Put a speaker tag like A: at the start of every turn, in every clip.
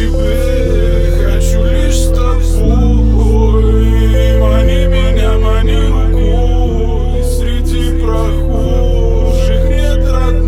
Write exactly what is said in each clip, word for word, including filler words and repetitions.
A: тебе, хочу лишь с тобой. Мани меня, мани рукой, среди прохожих нет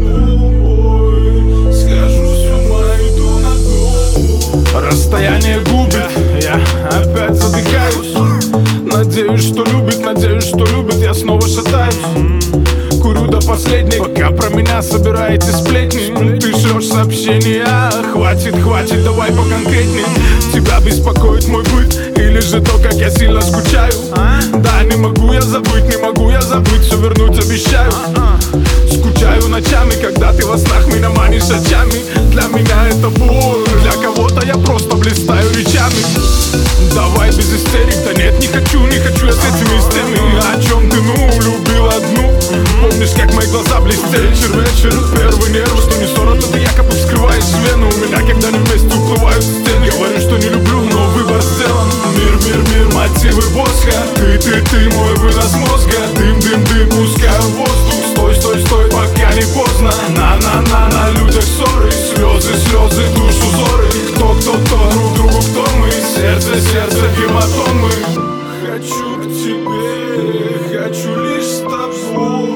A: родной. Схожу с ума, иду на дом. Расстояние губит, я опять задыхаюсь. Надеюсь, что любит, надеюсь, что любит, я снова шатаюсь. Курю до последней, пока про меня собираете сплетни. Ты шлешь сообщения, хватит, хватит, давай поконкретней. Тебя беспокоит мой быт, или же то, как я сильно скучаю? Да, не могу я забыть, не могу я забыть, все вернуть обещаю. Скучаю ночами, когда ты во снах меня манишь очами. Для меня это боль, для кого-то я просто блистаю речами. Давай без истерик, да нет, не хочу, не хочу я с этими с теми. О чем ты, ну, любил одну? Помнишь, как мои глаза блестели? Вечер, вечер, первый нерв, что не ссора, то ты якобы вскрываешь вену. У меня, когда не вместе уплывают стены. Говорю, что не люблю, но выбор сделан. Мир, мир, мир, мотивы Босха. Ты, ты, ты, мой вынос мозга. Дым, дым, дым, пускаю воздух. Стой, стой, стой, пока не поздно. На-на-на, на людях ссоры, слезы, слезы, душу зоры. Кто, кто, кто, друг другу, кто мы? Сердце, сердце, гематомы. Хочу к тебе, хочу лишь с тобой.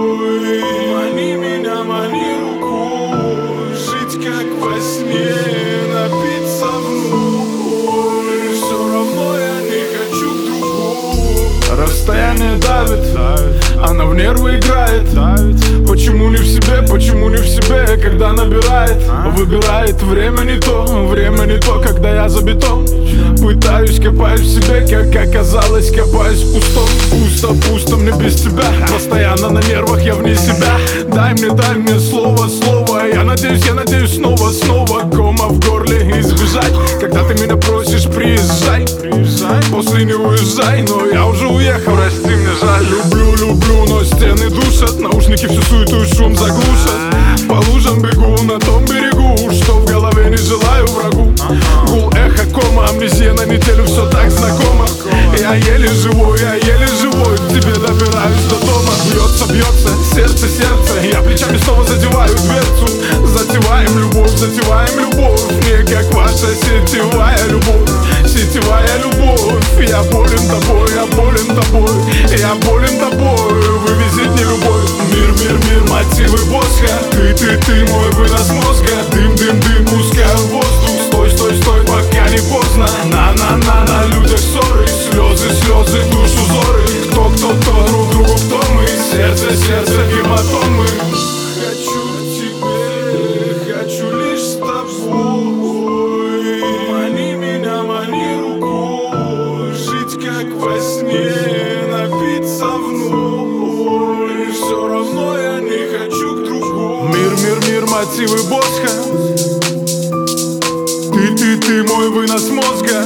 A: Мани меня, мани рукой, жить как во сне, напиться вновь. Все равно я не хочу к другому. Расстояние давит, она в нервы играет. Почему не в себе, почему не в себе, когда набирает? Выбирает время не то, время не то, когда я за бетон. Пытаюсь, копаюсь в себе, как оказалось, копаюсь в пустом. Пусто, пусто, мне без тебя, постоянно на нервах, я вне себя. Дай мне, дай мне слово, слово. Я надеюсь, я надеюсь снова, снова. Кома в горле избежать, когда ты меня просишь, приезжай. После не уезжай, но я уже уехал, прости, мне жаль. Люблю, люблю, но стены душат, наушники всю суету и шум заглушат. По лужам бегу на том берегу, что в голове не желаю врагу. Гул, эхо, кома, амнезия на неделю, все так знакомо. Я еле живой, я еле живой, к тебе добираюсь до дома. Бьется, бьется, сердце, сердце, я плечами снова задеваю дверцу. Затеваем любовь, затеваем любовь, не как ваша сетевая любовь. Сетевая любовь, я болен тобой, я болен тобой, я болен тобой, вывезет не любовь. Мир, мир, мир, мотивы Босха. Ты, ты, ты, мой вынос мозга. Дым, дым, дым, пускаю воздух. Стой, стой, стой, пока не поздно. На-на-на, на людях ссоры, слезы, слезы, душу зоры. Кто, кто, кто, друг другу, кто мы? Сердце, сердце, гематомы. Хочу к тебе, хочу лишь с тобой. Мани меня, мани рукой, жить как во сне, напиться вновь. Все равно я не хочу к другому. Мир, мир, мир, мотивы Босха. Ты, ты, ты, мой вынос мозга.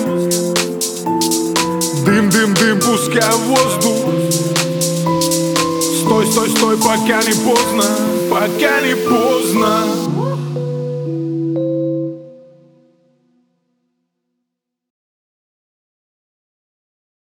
A: Дым, дым, дым, пускай воздух. Стой, стой, стой, пока не поздно, пока не поздно.